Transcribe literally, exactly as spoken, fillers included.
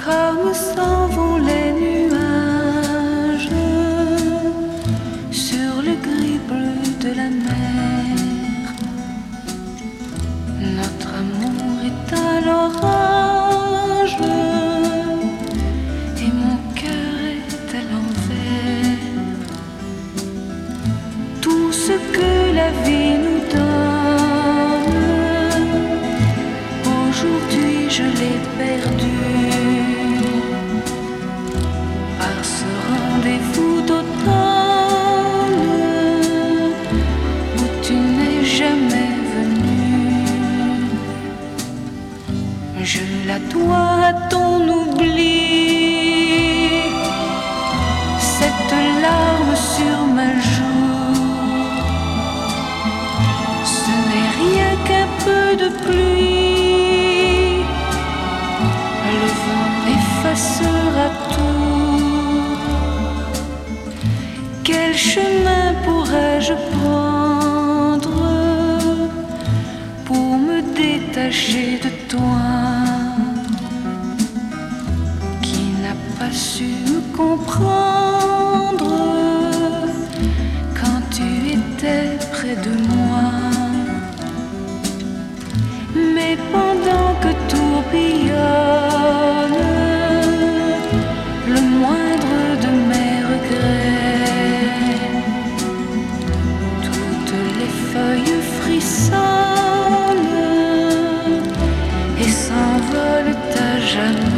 comme s'en vont les nuages sur le gris bleu de la mer. Notre amour est à l'orage et mon cœur est à l'envers. Tout ce que la vie nous donne, aujourd'hui je l'ai perdu. Par ce rendez-vous d'automne où tu n'es jamais venu, je la dois à ton oubli. Cette larme sur ma joue, ce n'est rien qu'un peu de pluie. Le vent effacera tout. Quel chemin pourrais-je prendre pour me détacher de toi, qui n'a pas su me comprendre quand tu étais près de moi? Mais pendant que tourbillonne le moindre de mes regrets, toutes les feuilles frissonnent et s'envolent à jamais.